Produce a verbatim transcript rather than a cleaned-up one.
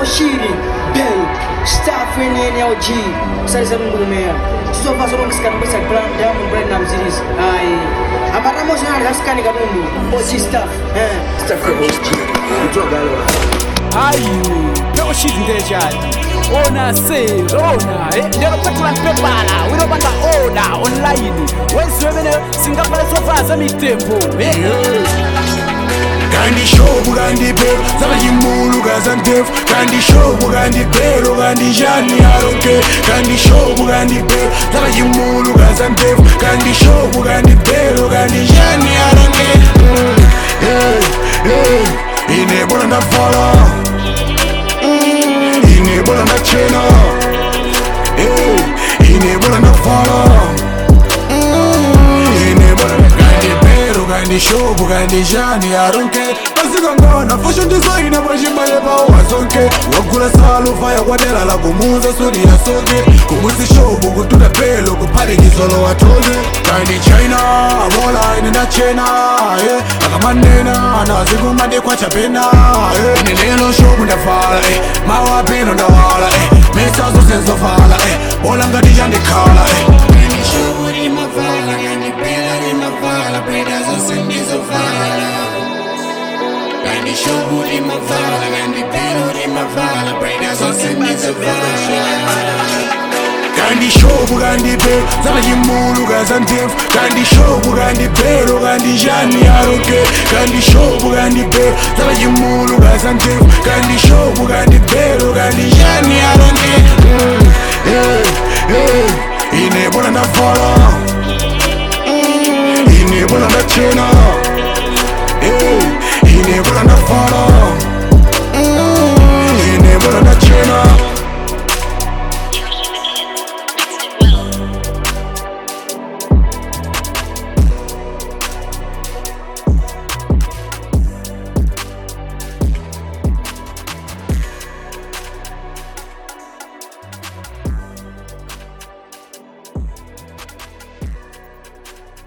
Shiri, Bell, Staff in N L G, Saizam Gumea. So far, some of us can be like Brown Diamond Brand Nam series. I am a most of us can get on O G stuff. Stuff for O G. Ayu, peo shiri ndejani. Ona say, ona, eh, ndero petula pepala. We don't want to order online. When Swemene Singapore so far as a tempo. Kandi show Bugandi Bell, Zaba Mulu Gazantef, Kandi show Bugandi Bell, Gandhi Jani Aroke, Kandi show Bugandi Bell, Zaba Mulu Gazantef, Kandi show Bugandi Bell, Gandhi Jani Aroke. Hey, hey, in a bona follow, in a bona chena, hey, in a bona follow, in a bona Gandhi show, Bugandi Jani Aroke. Gonna fashion designer, but she might have a Wakula Salu, fire, whatever, like Gumuza, Sudia, Soke, Kumusi show, go to the pelo, go party, solo, I told you. Tiny China, Mola in the China, yeah, Akamandena, and I was a man, they quite a pena, and the little show with the fire, Mawa pain on the wall, makes us a sense of all, Bolanga Dijan, the color, and the show in my fire, and the pillar in my fire, breeders of Cindy's of fire. And the show would in my vala, and the pedal in my vala, brain as on Cindy's of Kandi show Bugandi Bell, Zaba Mulu Gazantef, Kandi show Bugandi Bell, Gandhi Jani Aroke, Kandi show Bugandi Bell, Zaba Mulu Gazantef, Kandi show Bugandi Bell, Gandhi Jani Aroke. Hey, hey, in a bona follow, in a bona chena.